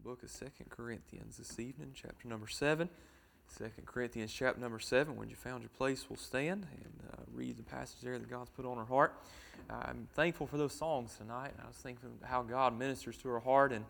book of 2 Corinthians this evening, chapter number 7. 2 Corinthians chapter number 7. When you found your place, we'll stand and read the passage there that God's put on our heart. I'm thankful for those songs tonight. I was thinking how God ministers to our heart. And,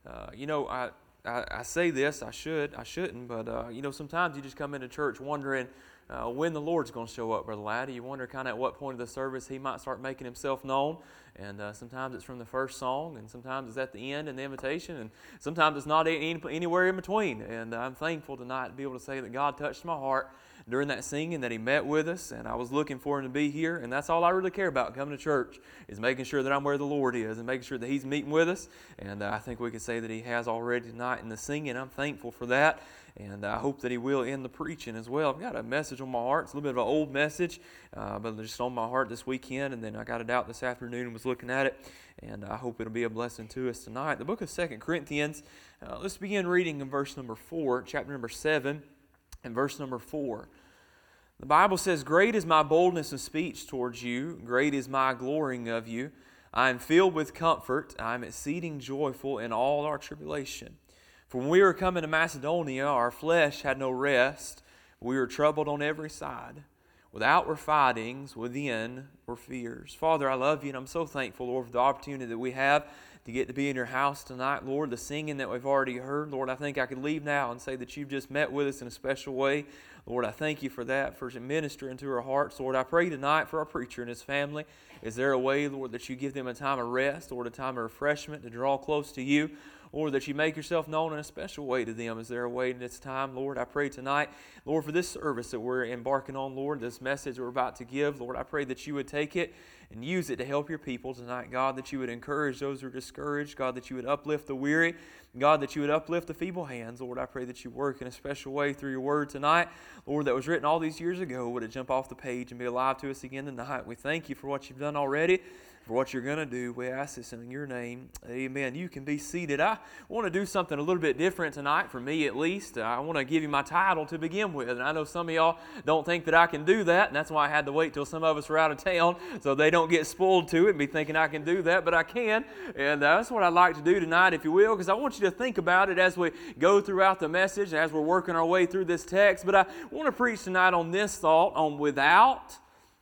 I say this, I shouldn't, but, sometimes you just come into church wondering when the Lord's going to show up, Brother Laddie. You wonder kind of at what point of the service He might start making Himself known. And sometimes it's from the first song, and sometimes it's at the end in the invitation, and sometimes it's not anywhere in between. And I'm thankful tonight to be able to say that God touched my heart during that singing, that He met with us, and I was looking for Him to be here. And that's all I really care about coming to church, is making sure that I'm where the Lord is and making sure that He's meeting with us. And I think we can say that He has already tonight in the singing. I'm thankful for that. And I hope that He will in the preaching as well. I've got a message on my heart. It's a little bit of an old message, but just on my heart this weekend. And then I got it out this afternoon and was looking at it. And I hope it'll be a blessing to us tonight. The book of 2 Corinthians, let's begin reading in verse number 4, chapter number 7, and verse number 4. The Bible says, "Great is my boldness of speech towards you. Great is my glorying of you. I am filled with comfort. I am exceeding joyful in all our tribulation. For when we were coming to Macedonia, our flesh had no rest. We were troubled on every side. Without were fightings, within were fears." Father, I love You, and I'm so thankful, Lord, for the opportunity that we have to get to be in Your house tonight. Lord, the singing that we've already heard, Lord, I think I could leave now and say that You've just met with us in a special way. Lord, I thank You for that, for ministering to our hearts. Lord, I pray tonight for our preacher and his family. Is there a way, Lord, that You give them a time of rest, Lord, a time of refreshment to draw close to You? Lord, that You make Yourself known in a special way to them. Is there a way in this time, Lord? I pray tonight, Lord, for this service that we're embarking on, Lord, this message we're about to give, Lord, I pray that You would take it and use it to help Your people tonight, God, that You would encourage those who are discouraged, God, that You would uplift the weary, God, that You would uplift the feeble hands. Lord, I pray that You work in a special way through Your word tonight, Lord, that was written all these years ago. Would it jump off the page and be alive to us again tonight? We thank You for what You've done already, for what You're going to do. We ask this in Your name. Amen. You can be seated. I want to do something a little bit different tonight, for me at least. I want to give you my title to begin with. And I know some of y'all don't think that I can do that, and that's why I had to wait till some of us were out of town so they don't get spoiled to it and be thinking I can do that, but I can. And that's what I'd like to do tonight, if you will, because I want you to think about it as we go throughout the message, as we're working our way through this text. But I want to preach tonight on this thought, on without,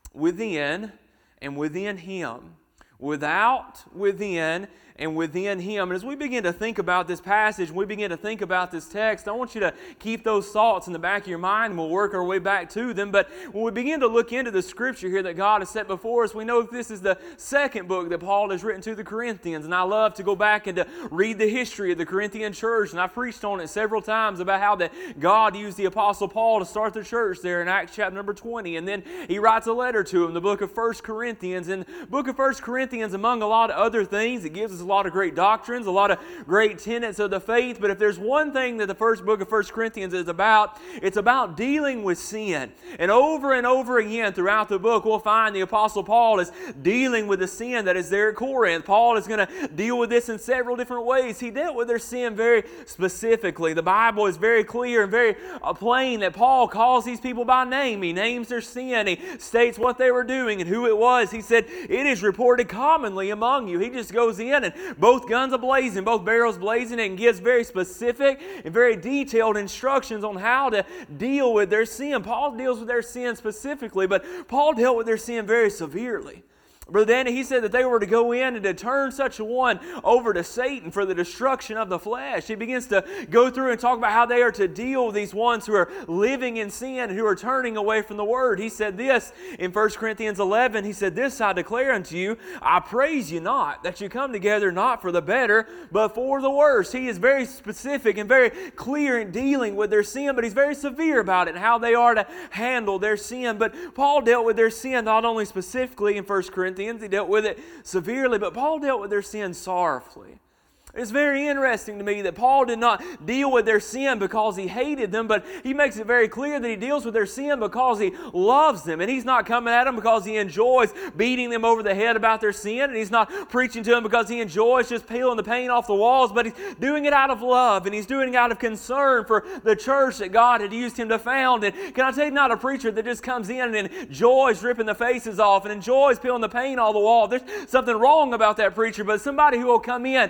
within, and within Him. Without, within, and within Him. And as we begin to think about this passage, we begin to think about this text, I want you to keep those thoughts in the back of your mind, and we'll work our way back to them. But when we begin to look into the Scripture here that God has set before us, we know that this is the second book that Paul has written to the Corinthians. And I love to go back and to read the history of the Corinthian church. And I've preached on it several times about how that God used the Apostle Paul to start the church there in Acts chapter number 20. And then he writes a letter to him, the book of 1 Corinthians. And the book of 1 Corinthians, among a lot of other things, it gives us a lot of great doctrines, a lot of great tenets of the faith. But if there's one thing that the first book of 1 Corinthians is about, it's about dealing with sin. And over again throughout the book, we'll find the Apostle Paul is dealing with the sin that is there at Corinth. Paul is going to deal with this in several different ways. He dealt with their sin very specifically. The Bible is very clear and very plain that Paul calls these people by name. He names their sin. He states what they were doing and who it was. He said, "It is reported commonly among you." He just goes in and both guns a-blazing, both barrels blazing, and gives very specific and very detailed instructions on how to deal with their sin. Paul deals with their sin specifically, but Paul dealt with their sin very severely. Brother Danny, he said that they were to go in and to turn such a one over to Satan for the destruction of the flesh. He begins to go through and talk about how they are to deal with these ones who are living in sin and who are turning away from the Word. He said this in 1 Corinthians 11. He said, "This I declare unto you, I praise you not, that you come together not for the better, but for the worse." He is very specific and very clear in dealing with their sin, but he's very severe about it and how they are to handle their sin. But Paul dealt with their sin not only specifically in 1 Corinthians, he dealt with it severely, but Paul dealt with their sin sorrowfully. It's very interesting to me that Paul did not deal with their sin because he hated them, but he makes it very clear that he deals with their sin because he loves them. And he's not coming at them because he enjoys beating them over the head about their sin, and he's not preaching to them because he enjoys just peeling the paint off the walls, but he's doing it out of love, and he's doing it out of concern for the church that God had used him to found. And can I tell you, not a preacher that just comes in and enjoys ripping the faces off and enjoys peeling the paint off the wall. There's something wrong about that preacher, but somebody who will come in and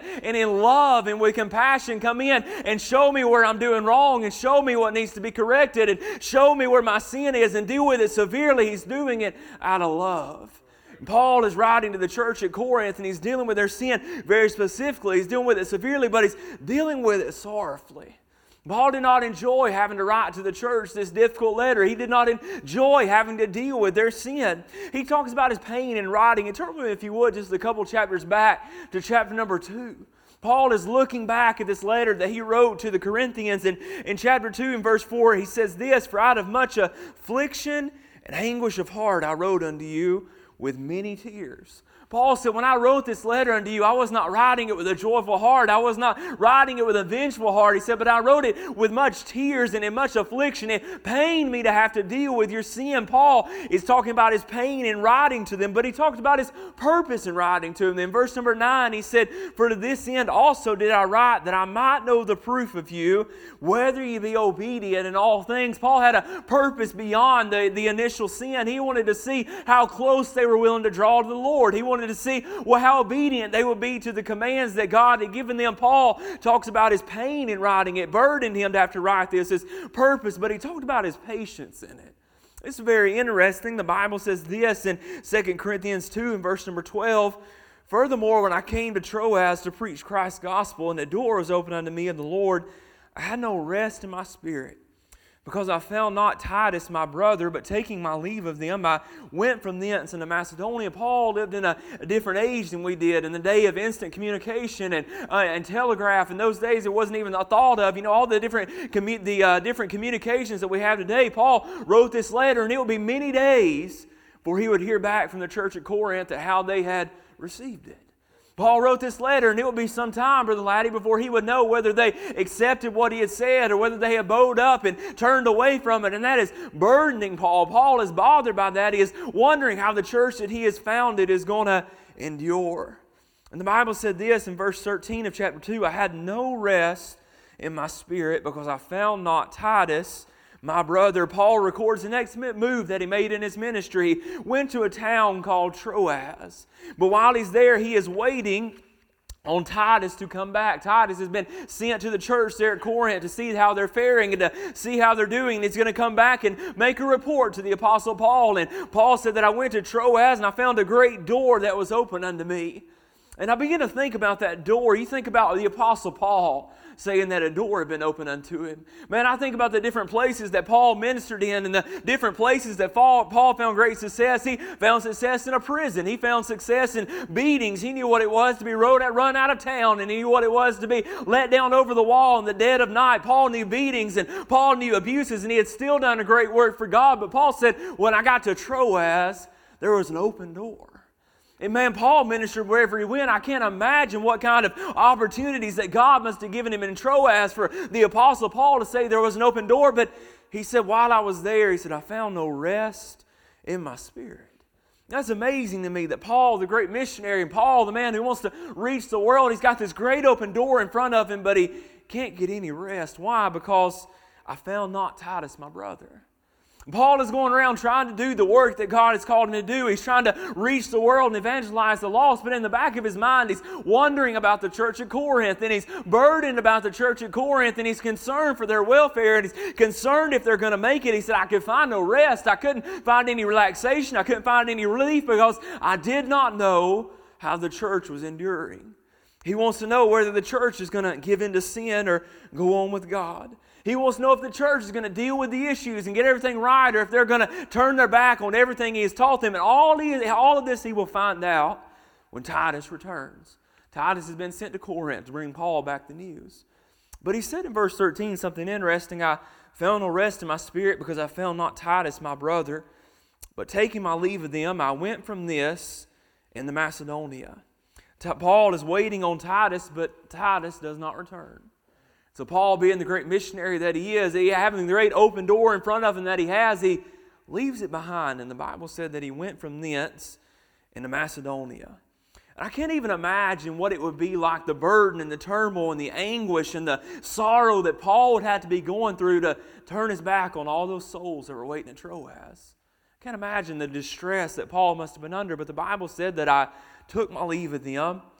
in love and with compassion come in and show me where I'm doing wrong and show me what needs to be corrected and show me where my sin is and deal with it severely. He's doing it out of love. Paul is writing to the church at Corinth, and he's dealing with their sin very specifically. He's dealing with it severely, but he's dealing with it sorrowfully. Paul did not enjoy having to write to the church this difficult letter. He did not enjoy having to deal with their sin. He talks about his pain in writing. And turn with me, if you would, just a couple chapters back to chapter number 2. Paul is looking back at this letter that he wrote to the Corinthians. And in chapter 2 and verse 4, he says this, "For out of much affliction and anguish of heart I wrote unto you with many tears." Paul said, when I wrote this letter unto you, I was not writing it with a joyful heart. I was not writing it with a vengeful heart. He said, but I wrote it with much tears and in much affliction. It pained me to have to deal with your sin. Paul is talking about his pain in writing to them, but he talked about his purpose in writing to them. In verse number 9, he said, "For to this end also did I write, that I might know the proof of you, whether you be obedient in all things." Paul had a purpose beyond the initial sin. He wanted to see how close they were willing to draw to the Lord. He wanted to see how obedient they would be to the commands that God had given them. Paul talks about his pain in writing. It burdened him to have to write this, his purpose, but he talked about his patience in it. It's very interesting. The Bible says this in 2 Corinthians 2 and verse number 12. "Furthermore, when I came to Troas to preach Christ's gospel, and the door was opened unto me of the Lord, I had no rest in my spirit, because I found not Titus my brother, but taking my leave of them, I went from thence into Macedonia." Paul lived in a different age than we did, in the day of instant communication and telegraph. In those days, it wasn't even a thought of, all the different communications that we have today. Paul wrote this letter, and it would be many days before he would hear back from the church at Corinth at how they had received it. Paul wrote this letter, and it would be some time, Brother Laddie, before he would know whether they accepted what he had said or whether they had bowed up and turned away from it. And that is burdening Paul. Paul is bothered by that. He is wondering how the church that he has founded is going to endure. And the Bible said this in verse 13 of chapter 2, "I had no rest in my spirit, because I found not Titus my brother." Paul records the next move that he made in his ministry. He went to a town called Troas. But while he's there, he is waiting on Titus to come back. Titus has been sent to the church there at Corinth to see how they're faring and to see how they're doing. And he's going to come back and make a report to the Apostle Paul. And Paul said that I went to Troas and I found a great door that was open unto me. And I begin to think about that door. You think about the Apostle Paul saying that a door had been opened unto him. Man, I think about the different places that Paul ministered in and the different places that Paul found great success. He found success in a prison. He found success in beatings. He knew what it was to be run out of town, and he knew what it was to be let down over the wall in the dead of night. Paul knew beatings and Paul knew abuses, and he had still done a great work for God. But Paul said, when I got to Troas, there was an open door. And man, Paul ministered wherever he went. I can't imagine what kind of opportunities that God must have given him in Troas for the Apostle Paul to say there was an open door. But he said, while I was there, he said, I found no rest in my spirit. That's amazing to me that Paul, the great missionary, and Paul, the man who wants to reach the world, he's got this great open door in front of him, but he can't get any rest. Why? Because I found not Titus, my brother. Paul is going around trying to do the work that God has called him to do. He's trying to reach the world and evangelize the lost, but in the back of his mind, he's wondering about the church at Corinth, and he's burdened about the church at Corinth, and he's concerned for their welfare, and he's concerned if they're going to make it. He said, I could find no rest. I couldn't find any relaxation. I couldn't find any relief because I did not know how the church was enduring. He wants to know whether the church is going to give in to sin or go on with God. He wants to know if the church is going to deal with the issues and get everything right, or if they're going to turn their back on everything he has taught them. And all of this he will find out when Titus returns. Titus has been sent to Corinth to bring Paul back the news. But he said in verse 13 something interesting. I found no rest in my spirit because I found not Titus my brother. But taking my leave of them, I went from this into Macedonia. Paul is waiting on Titus, but Titus does not return. So Paul, being the great missionary that he is, having the great open door in front of him that he has, he leaves it behind. And the Bible said that he went from thence into Macedonia. And I can't even imagine what it would be like, the burden and the turmoil and the anguish and the sorrow that Paul would have to be going through to turn his back on all those souls that were waiting at Troas. I can't imagine the distress that Paul must have been under, but the Bible said that I took my leave of them,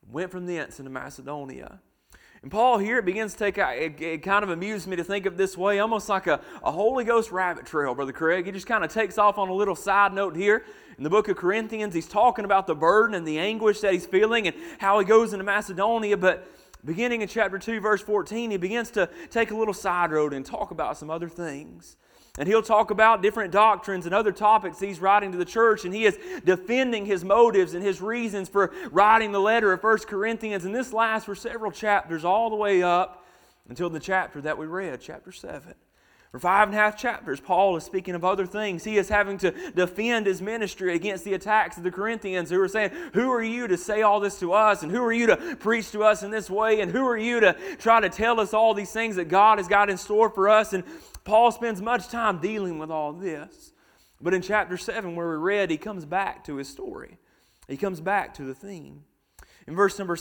Went from thence into Macedonia. And Paul here begins to take, it kind of amused me to think of this way, almost like a Holy Ghost rabbit trail, Brother Craig. He just kind of takes off on a little side note here. In the book of Corinthians, he's talking about the burden and the anguish that he's feeling and how he goes into Macedonia. But beginning in chapter 2, verse 14, he begins to take a little side road and talk about some other things. And he'll talk about different doctrines and other topics he's writing to the church. And he is defending his motives and his reasons for writing the letter of 1 Corinthians. And this lasts for several chapters all the way up until the chapter that we read, chapter 7. For 5.5 chapters, Paul is speaking of other things. He is having to defend his ministry against the attacks of the Corinthians who are saying, who are you to say all this to us? And who are you to preach to us in this way? And who are you to try to tell us all these things that God has got in store for us? And Paul spends much time dealing with all this. But in chapter 7 where we read, he comes back to his story. He comes back to the theme. In verse number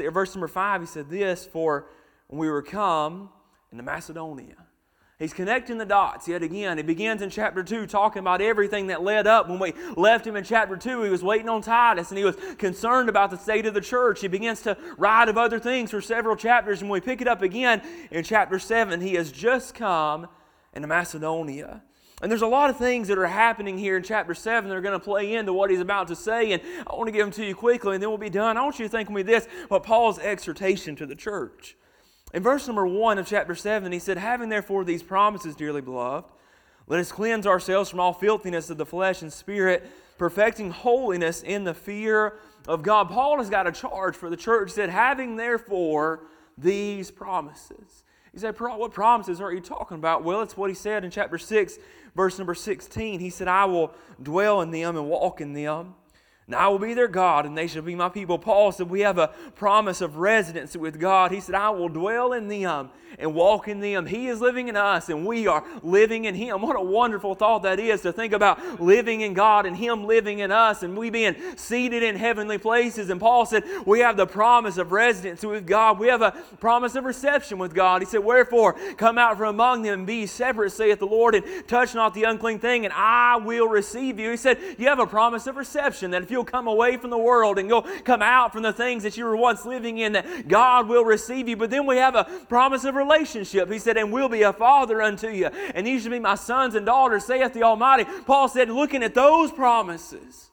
5, he said this, for when we were come into Macedonia. He's connecting the dots yet again. He begins in chapter 2 talking about everything that led up. When we left him in chapter 2, he was waiting on Titus and he was concerned about the state of the church. He begins to write of other things for several chapters. And when we pick it up again in chapter 7, he has just come into Macedonia. And there's a lot of things that are happening here in chapter 7 that are going to play into what he's about to say. And I want to give them to you quickly and then we'll be done. I want you to think with me this, what Paul's exhortation to the church. In verse number 1 of chapter 7, he said, having therefore these promises, dearly beloved, let us cleanse ourselves from all filthiness of the flesh and spirit, perfecting holiness in the fear of God. Paul has got a charge for the church. He said, having therefore these promises. You say, what promises are you talking about? Well, it's what he said in chapter 6, verse number 16. He said, I will dwell in them and walk in them. And I will be their God, and they shall be my people. Paul said we have a promise of residency with God. He said, I will dwell in them and walk in them. He is living in us, and we are living in Him. What a wonderful thought that is, to think about living in God and Him living in us, and we being seated in heavenly places. And Paul said we have the promise of residency with God. We have a promise of reception with God. He said, wherefore, come out from among them and be separate, saith the Lord, and touch not the unclean thing, and I will receive you. He said, you have a promise of reception, that if you'll come away from the world and come out from the things that you were once living in, that God will receive you. But then we have a promise of relationship. He said, and will be a father unto you, and you shall be my sons and daughters, saith the Almighty. Paul said, looking at those promises,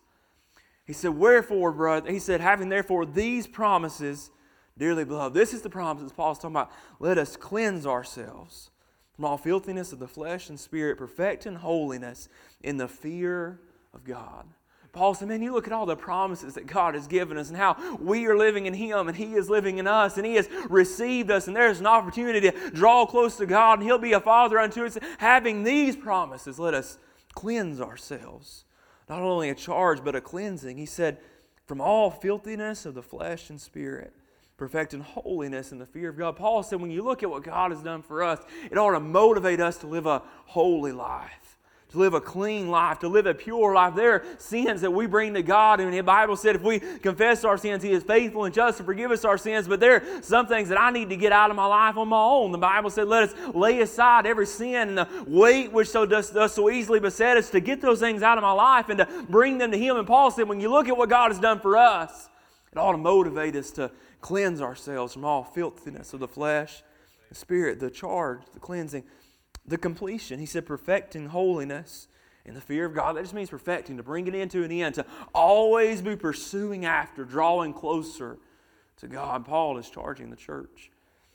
he said, wherefore, brother, he said, having therefore these promises, dearly beloved. This is the promises Paul's talking about. Let us cleanse ourselves from all filthiness of the flesh and spirit, perfecting holiness in the fear of God. Paul said, man, you look at all the promises that God has given us and how we are living in Him and He is living in us and He has received us, and there's an opportunity to draw close to God and He'll be a father unto us. Having these promises, let us cleanse ourselves. Not only a charge, but a cleansing. He said, from all filthiness of the flesh and spirit, perfecting holiness in the fear of God. Paul said, when you look at what God has done for us, it ought to motivate us to live a holy life, to live a clean life, to live a pure life. There are sins that we bring to God, and the Bible said if we confess our sins, He is faithful and just to forgive us our sins. But there are some things that I need to get out of my life on my own. The Bible said, let us lay aside every sin and the weight which does so easily beset us, to get those things out of my life and to bring them to Him. And Paul said, when you look at what God has done for us, it ought to motivate us to cleanse ourselves from all filthiness of the flesh, the spirit, the charge, the cleansing, the completion. He said perfecting holiness in the fear of God. That just means perfecting, to bring it into an end, to always be pursuing after, drawing closer to God. Paul is charging the church.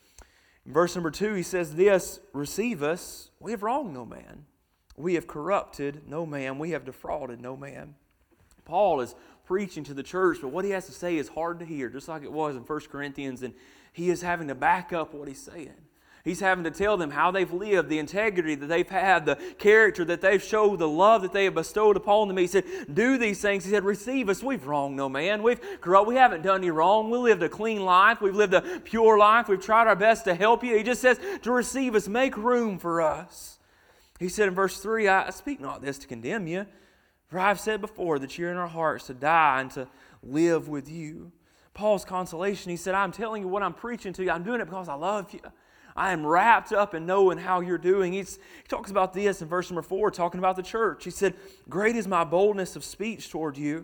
In verse number 2, he says this, receive us, we have wronged no man. We have corrupted no man. We have defrauded no man. Paul is preaching to the church, but what he has to say is hard to hear, just like it was in 1 Corinthians, and he is having to back up what he's saying. He's having to tell them how they've lived, the integrity that they've had, the character that they've showed, the love that they have bestowed upon them. He said, do these things. He said, receive us. We've wronged no man. We haven't done you wrong. We lived a clean life. We've lived a pure life. We've tried our best to help you. He just says to receive us, make room for us. He said in verse 3, I speak not this to condemn you, for I have said before that you're in our hearts to die and to live with you. Paul's consolation, he said, I'm telling you what I'm preaching to you. I'm doing it because I love you. I am wrapped up in knowing how you're doing. He talks about this in verse number 4, talking about the church. He said, great is my boldness of speech toward you,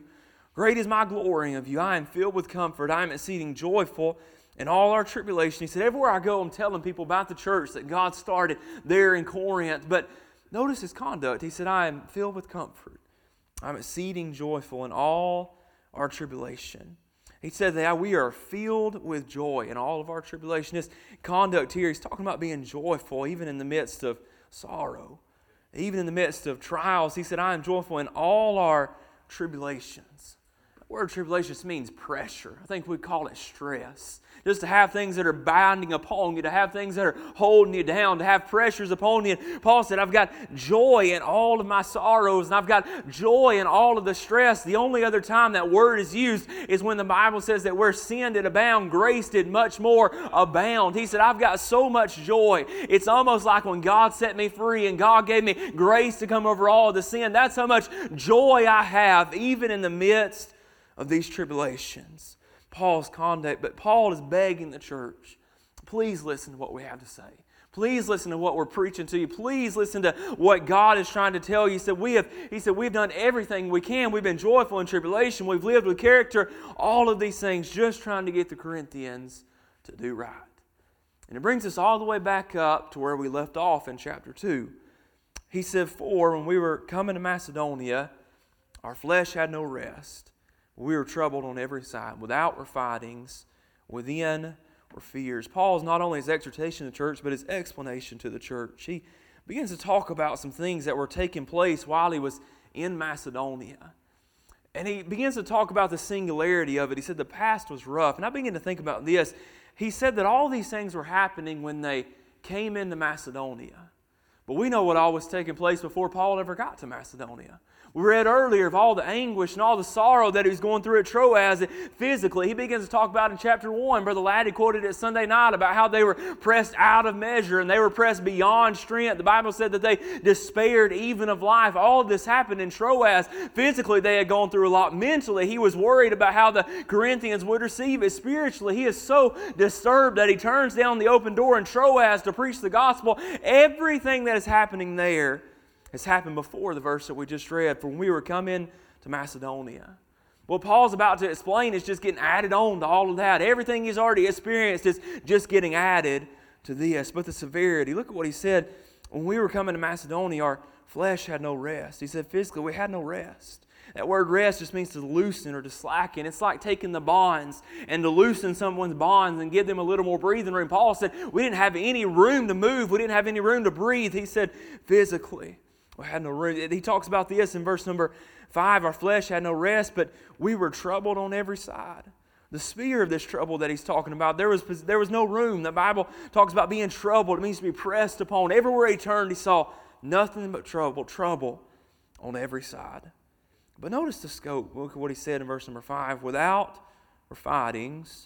Great is my glorying of you. I am filled with comfort. I am exceeding joyful in all our tribulation. He said, everywhere I go, I'm telling people about the church that God started there in Corinth. But notice his conduct. He said, I am filled with comfort. I'm exceeding joyful in all our tribulation. He said that we are filled with joy in all of our tribulation. His conduct here, he's talking about being joyful even in the midst of sorrow. Even in the midst of trials, he said, I am joyful in all our tribulations. The word tribulation means pressure. I think we call it stress. Just to have things that are binding upon you, to have things that are holding you down, to have pressures upon you. Paul said, I've got joy in all of my sorrows, and I've got joy in all of the stress. The only other time that word is used is when the Bible says that where sin did abound, grace did much more abound. He said, I've got so much joy. It's almost like when God set me free and God gave me grace to come over all of the sin. That's how much joy I have, even in the midst of these tribulations. Paul's conduct, but Paul is begging the church, please listen to what we have to say. Please listen to what we're preaching to you. Please listen to what God is trying to tell you. He said, we've done everything we can. We've been joyful in tribulation. We've lived with character. All of these things just trying to get the Corinthians to do right. And it brings us all the way back up to where we left off in chapter 2. He said, for when we were coming to Macedonia, our flesh had no rest. We were troubled on every side. Without were fightings, within were fears. Paul's not only his exhortation to the church, but his explanation to the church. He begins to talk about some things that were taking place while he was in Macedonia. And he begins to talk about the singularity of it. He said the past was rough. And I begin to think about this. He said that all these things were happening when they came into Macedonia. But we know what all was taking place before Paul ever got to Macedonia. We read earlier of all the anguish and all the sorrow that he was going through at Troas physically. He begins to talk about in chapter 1. Brother Laddie quoted it Sunday night about how they were pressed out of measure and they were pressed beyond strength. The Bible said that they despaired even of life. All of this happened in Troas. Physically, they had gone through a lot. Mentally, he was worried about how the Corinthians would receive it. Spiritually, he is so disturbed that he turns down the open door in Troas to preach the gospel. Everything that is happening there has happened before the verse that we just read, for when we were coming to Macedonia. What Paul's about to explain is just getting added on to all of that. Everything he's already experienced is just getting added to this. But the severity, look at what he said. When we were coming to Macedonia, our flesh had no rest. He said physically we had no rest. That word rest just means to loosen or to slacken. It's like taking the bonds and to loosen someone's bonds and give them a little more breathing room. Paul said we didn't have any room to move. We didn't have any room to breathe. He said physically we had no room. He talks about this in verse number 5. Our flesh had no rest, but we were troubled on every side. The sphere of this trouble that he's talking about, there was no room. The Bible talks about being troubled. It means to be pressed upon. Everywhere he turned, he saw nothing but trouble on every side. But notice the scope. Look at what he said in verse number 5. Without were fightings,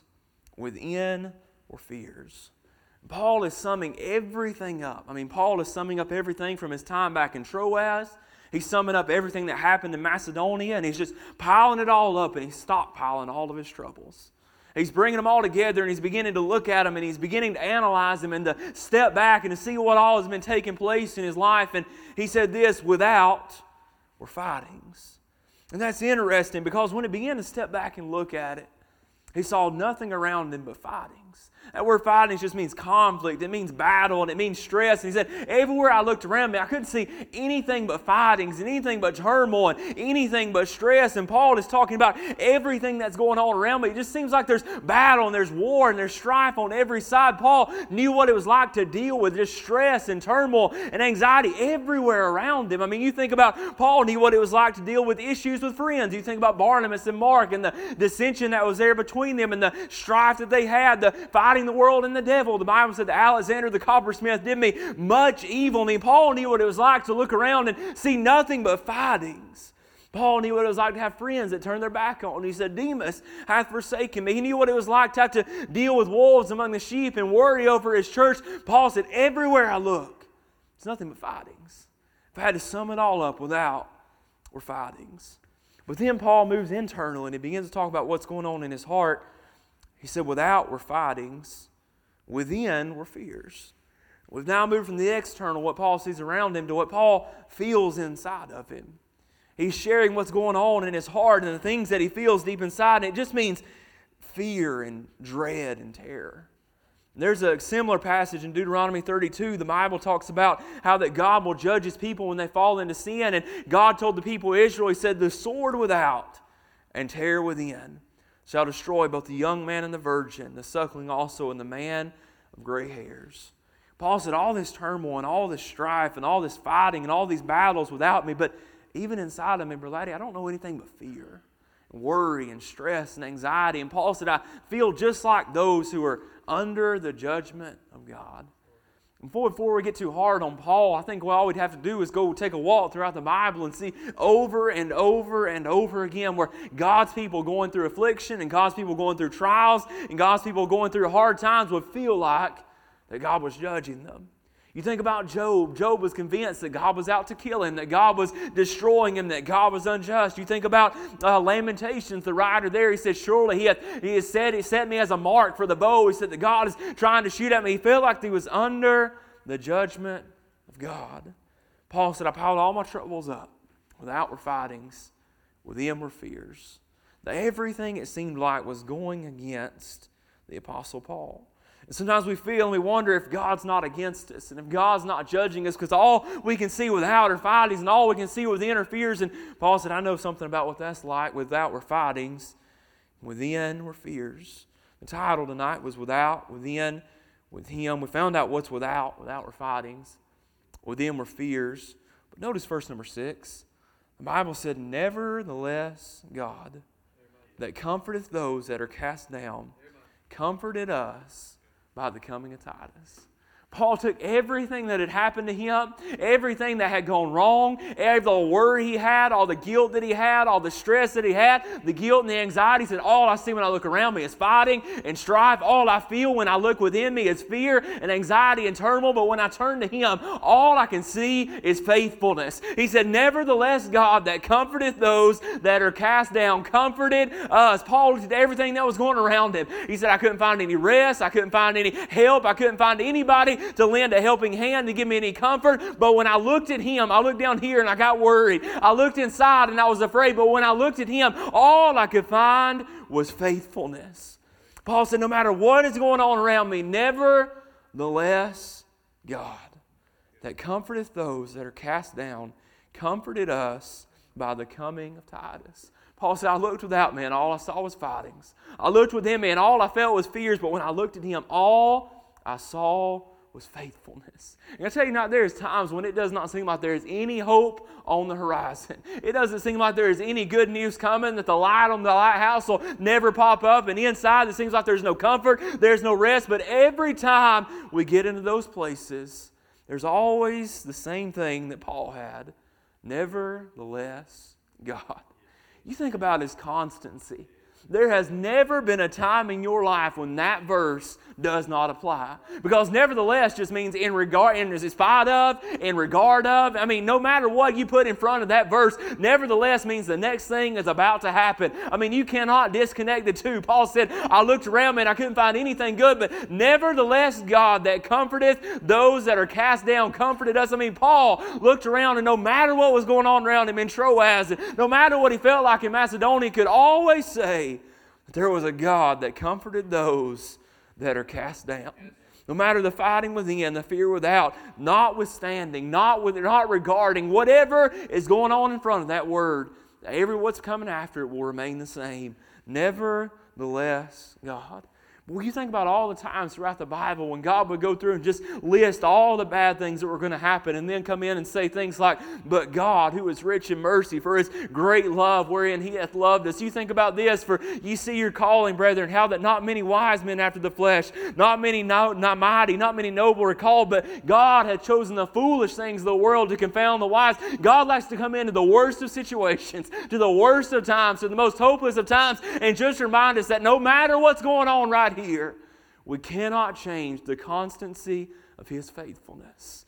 within were fears. Paul is summing everything up. Paul is summing up everything from his time back in Troas. He's summing up everything that happened in Macedonia, and he's just piling it all up, and he's stockpiling all of his troubles. He's bringing them all together, and he's beginning to look at them, and he's beginning to analyze them and to step back and to see what all has been taking place in his life. And he said this, without were fightings. And that's interesting because when he began to step back and look at it, he saw nothing around him but fightings. That word fightings just means conflict. It means battle and it means stress. And he said, everywhere I looked around me, I couldn't see anything but fightings and anything but turmoil and anything but stress. And Paul is talking about everything that's going on around me. It just seems like there's battle and there's war and there's strife on every side. Paul knew what it was like to deal with just stress and turmoil and anxiety everywhere around him. You think about Paul knew what it was like to deal with issues with friends. You think about Barnabas and Mark and the dissension that was there between them and the strife that they had, the fighting the world and the devil. The Bible said that Alexander the coppersmith did me much evil. Paul knew what it was like to look around and see nothing but fightings. Paul knew what it was like to have friends that turned their back on him. He said, Demas hath forsaken me. He knew what it was like to have to deal with wolves among the sheep and worry over his church. Paul said, everywhere I look, it's nothing but fightings. If I had to sum it all up, without were fightings. But then Paul moves internal and he begins to talk about what's going on in his heart. He said, without were fightings, within were fears. We've now moved from the external, what Paul sees around him, to what Paul feels inside of him. He's sharing what's going on in his heart and the things that he feels deep inside. And it just means fear and dread and terror. There's a similar passage in Deuteronomy 32. The Bible talks about how that God will judge His people when they fall into sin. And God told the people of Israel, He said, the sword without and terror within shall destroy both the young man and the virgin, the suckling also and the man of gray hairs. Paul said, all this turmoil and all this strife and all this fighting and all these battles without me, but even inside of me, Brother Laddie, I don't know anything but fear, and worry and stress and anxiety. And Paul said, I feel just like those who are under the judgment of God. Before we get too hard on Paul, I think all we'd have to do is go take a walk throughout the Bible and see over and over and over again where God's people going through affliction and God's people going through trials and God's people going through hard times would feel like that God was judging them. You think about Job. Job was convinced that God was out to kill him, that God was destroying him, that God was unjust. You think about Lamentations, the writer there, he said, surely he set me as a mark for the bow. He said that God is trying to shoot at me. He felt like he was under the judgment of God. Paul said, I piled all my troubles up with outward fightings, with inward fears. That everything it seemed like was going against the Apostle Paul. And sometimes we feel and we wonder if God's not against us and if God's not judging us because all we can see with outer fightings and all we can see with inner fears. And Paul said, I know something about what that's like. Without were fightings, within were fears. The title tonight was Without, Within, with Him. We found out what's without were fightings, within were fears. But notice verse number 6. The Bible said, nevertheless God, that comforteth those that are cast down, comforted us by the coming of Titus. Paul took everything that had happened to him, everything that had gone wrong, every the worry he had, all the guilt that he had, all the stress that he had, the guilt and the anxiety. He said, all I see when I look around me is fighting and strife. All I feel when I look within me is fear and anxiety and turmoil. But when I turn to Him, all I can see is faithfulness. He said, nevertheless, God that comforteth those that are cast down, comforted us. Paul did everything that was going around him. He said, I couldn't find any rest. I couldn't find any help. I couldn't find anybody to lend a helping hand, to give me any comfort. But when I looked at Him, I looked down here and I got worried. I looked inside and I was afraid. But when I looked at Him, all I could find was faithfulness. Paul said, no matter what is going on around me, nevertheless, God, that comforteth those that are cast down, comforted us by the coming of Titus. Paul said, I looked without me and all I saw was fightings. I looked within me and all I felt was fears. But when I looked at Him, all I saw was faithfulness. And I tell you, there's times when it does not seem like there is any hope on the horizon. It doesn't seem like there is any good news coming, that the light on the lighthouse will never pop up, and inside it seems like there's no comfort, there's no rest. But every time we get into those places, there's always the same thing that Paul had. Nevertheless, God. You think about His constancy. There has never been a time in your life when that verse does not apply. Because nevertheless just means in regard, in spite of, in regard of. I mean, no matter what you put in front of that verse, nevertheless means the next thing is about to happen. I mean, you cannot disconnect the two. Paul said, I looked around me and I couldn't find anything good, but nevertheless God that comforteth those that are cast down, comforted us. I mean, Paul looked around and no matter what was going on around him in Troas, and no matter what he felt like in Macedonia, he could always say, there was a God that comforted those that are cast down. No matter the fighting within, the fear without, notwithstanding, not regarding whatever is going on in front of that word, what's coming after it will remain the same. Nevertheless, God. Well, you think about all the times throughout the Bible when God would go through and just list all the bad things that were going to happen and then come in and say things like, but God, who is rich in mercy, for His great love wherein He hath loved us. You think about this, for ye see your calling, brethren, how that not many wise men after the flesh, not many not mighty, not many noble are called, but God hath chosen the foolish things of the world to confound the wise. God likes to come into the worst of situations, to the worst of times, to the most hopeless of times, and just remind us that no matter what's going on right here, we cannot change the constancy of His faithfulness.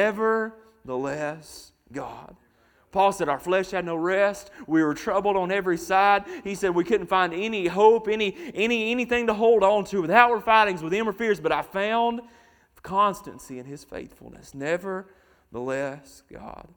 Nevertheless, God. Paul said our flesh had no rest. We were troubled on every side. He said we couldn't find any hope, anything to hold on to. With outward fightings, with inward fears, but I found constancy in His faithfulness. Nevertheless, God.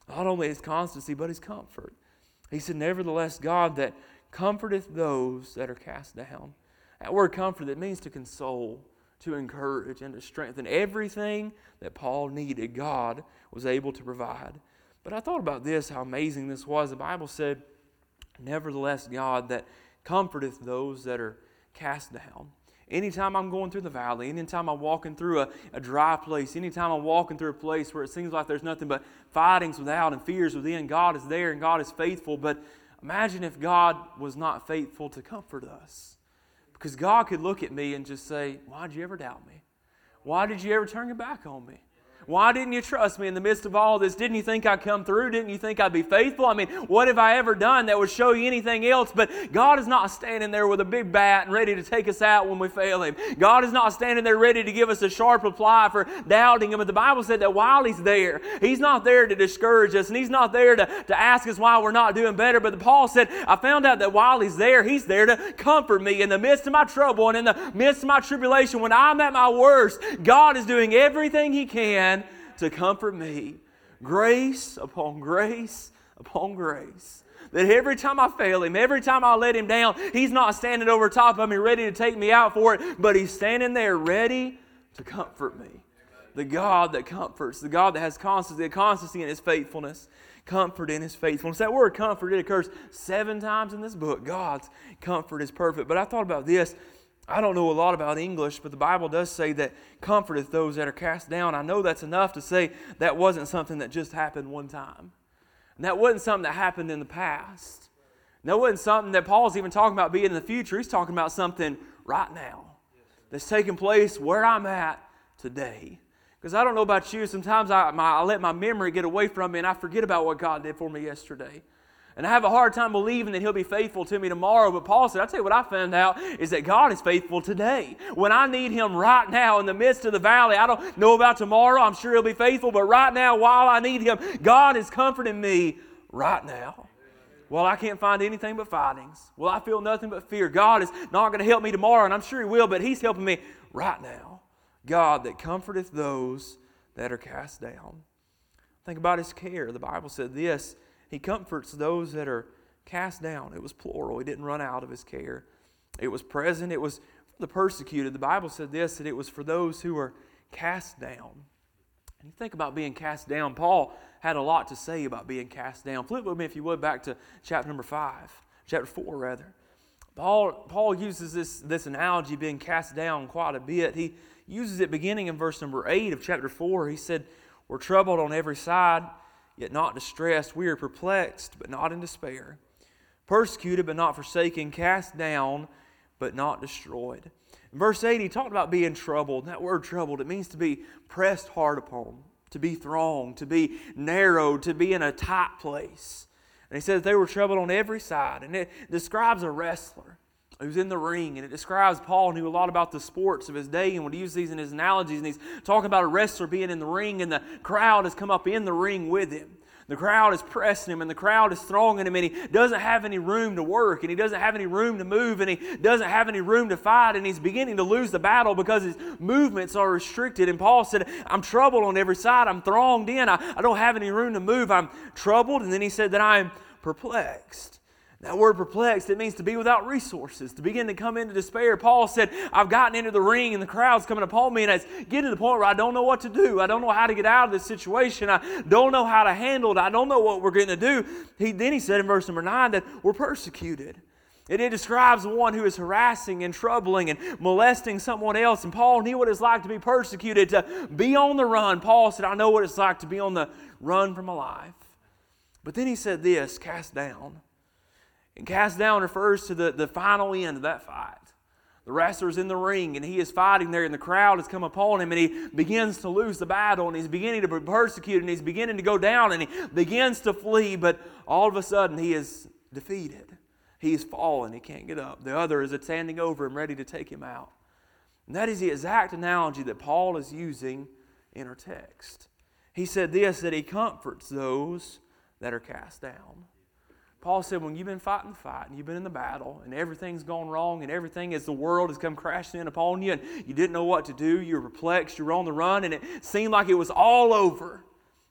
Not only His constancy, but His comfort. He said, nevertheless, God that comforteth those that are cast down. That word comfort, that means to console, to encourage, and to strengthen. Everything that Paul needed, God was able to provide. But I thought about this, how amazing this was. The Bible said, nevertheless, God that comforteth those that are cast down. Anytime I'm going through the valley, anytime I'm walking through a dry place, anytime I'm walking through a place where it seems like there's nothing but fightings without and fears within, God is there and God is faithful. But imagine if God was not faithful to comfort us. Because God could look at me and just say, why did you ever doubt me? Why did you ever turn your back on me? Why didn't you trust me in the midst of all this? Didn't you think I'd come through? Didn't you think I'd be faithful? I mean, what have I ever done that would show you anything else? But God is not standing there with a big bat and ready to take us out when we fail Him. God is not standing there ready to give us a sharp reply for doubting Him. But the Bible said that while He's there, He's not there to discourage us, and He's not there to ask us why we're not doing better. But Paul said, I found out that while He's there to comfort me in the midst of my trouble and in the midst of my tribulation. When I'm at my worst, God is doing everything He can to comfort me. Grace upon grace upon grace. That every time I fail Him, every time I let Him down, He's not standing over top of me ready to take me out for it, but He's standing there ready to comfort me. The God that comforts, the God that has constancy in His faithfulness, comfort in His faithfulness. That word comfort, it occurs 7 times in this book. God's comfort is perfect. But I thought about this. I don't know a lot about English, but the Bible does say that comforteth those that are cast down. I know that's enough to say that wasn't something that just happened one time. And that wasn't something that happened in the past. And that wasn't something that Paul's even talking about being in the future. He's talking about something right now that's taking place where I'm at today. Because I don't know about you, sometimes I let my memory get away from me and I forget about what God did for me yesterday. And I have a hard time believing that He'll be faithful to me tomorrow. But Paul said, I'll tell you what I found out is that God is faithful today. When I need Him right now in the midst of the valley, I don't know about tomorrow. I'm sure He'll be faithful. But right now, while I need Him, God is comforting me right now. Well, I can't find anything but fightings. Well, I feel nothing but fear. God is not going to help me tomorrow, and I'm sure He will, but He's helping me right now. God that comforteth those that are cast down. Think about His care. The Bible said this, He comforts those that are cast down. It was plural. He didn't run out of His care. It was present. It was for the persecuted. The Bible said this, that it was for those who were cast down. And you think about being cast down. Paul had a lot to say about being cast down. Flip with me, if you would, back to chapter 4 rather. Paul uses this analogy, being cast down, quite a bit. He uses it beginning in verse number 8 of chapter 4. He said, we're troubled on every side, yet not distressed. We are perplexed, but not in despair. Persecuted, but not forsaken. Cast down, but not destroyed. In verse 8, he talked about being troubled. That word troubled, it means to be pressed hard upon, to be thronged, to be narrowed, to be in a tight place. And he says they were troubled on every side. And it describes a wrestler who's in the ring. And it describes Paul knew a lot about the sports of his day and would use these in his analogies. And he's talking about a wrestler being in the ring, and the crowd has come up in the ring with him. The crowd is pressing him, and the crowd is thronging him, and he doesn't have any room to work, and he doesn't have any room to move, and he doesn't have any room to fight, and he's beginning to lose the battle because his movements are restricted. And Paul said, I'm troubled on every side. I'm thronged in. I don't have any room to move. I'm troubled. And then he said that I'm perplexed. That word perplexed, it means to be without resources, to begin to come into despair. Paul said, I've gotten into the ring and the crowd's coming upon me, and it's getting to the point where I don't know what to do. I don't know how to get out of this situation. I don't know how to handle it. I don't know what we're going to do. Then he said in verse number 9 that we're persecuted. And it describes one who is harassing and troubling and molesting someone else. And Paul knew what it's like to be persecuted, to be on the run. Paul said, I know what it's like to be on the run for my life. But then he said this, cast down. And cast down refers to the final end of that fight. The wrestler's in the ring and he is fighting there, and the crowd has come upon him, and he begins to lose the battle, and he's beginning to be persecuted, and he's beginning to go down, and he begins to flee, but all of a sudden he is defeated. He is fallen. He can't get up. The other is standing over him, ready to take him out. And that is the exact analogy that Paul is using in our text. He said this, that he comforts those that are cast down. Paul said, when you've been fighting the fight and you've been in the battle and everything's gone wrong and everything as the world has come crashing in upon you and you didn't know what to do, you were perplexed, you were on the run, and it seemed like it was all over.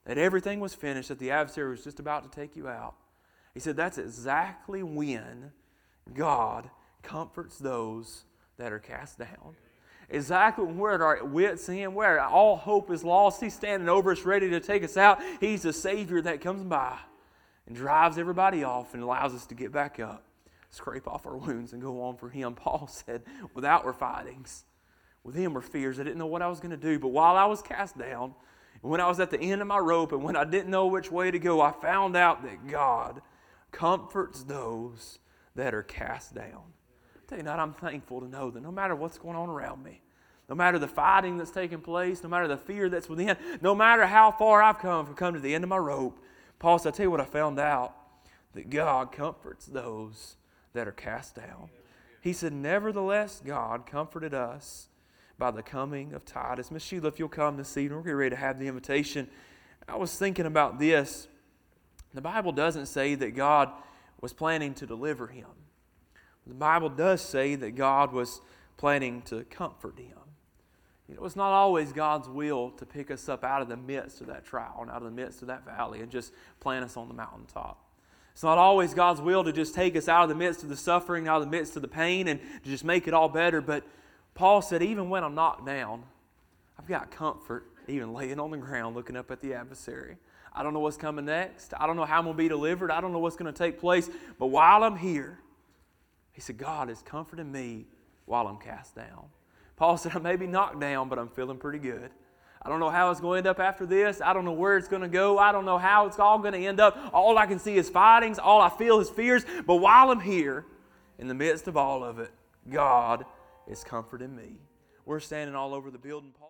that everything was finished, that the adversary was just about to take you out. He said that's exactly when God comforts those that are cast down. Exactly when we're at our wits' end, where all hope is lost, He's standing over us ready to take us out. He's the Savior that comes by and drives everybody off and allows us to get back up, scrape off our wounds and go on for Him. Paul said, without were fightings, with Him were fears. I didn't know what I was going to do, but while I was cast down, when I was at the end of my rope and when I didn't know which way to go, I found out that God comforts those that are cast down. I tell you what, I'm thankful to know that no matter what's going on around me, no matter the fighting that's taking place, no matter the fear that's within, no matter how far I've come to the end of my rope, Paul said, I tell you what I found out, that God comforts those that are cast down. He said, nevertheless, God comforted us by the coming of Titus. Miss Sheila, if you'll come this evening, we're getting ready to have the invitation. I was thinking about this. The Bible doesn't say that God was planning to deliver him. The Bible does say that God was planning to comfort him. You know, it's not always God's will to pick us up out of the midst of that trial and out of the midst of that valley and just plant us on the mountaintop. It's not always God's will to just take us out of the midst of the suffering, out of the midst of the pain, and to just make it all better. But Paul said, even when I'm knocked down, I've got comfort even laying on the ground looking up at the adversary. I don't know what's coming next. I don't know how I'm going to be delivered. I don't know what's going to take place. But while I'm here, he said, God is comforting me while I'm cast down. Paul said, I may be knocked down, but I'm feeling pretty good. I don't know how it's going to end up after this. I don't know where it's going to go. I don't know how it's all going to end up. All I can see is fightings. All I feel is fears. But while I'm here, in the midst of all of it, God is comforting me. We're standing all over the building.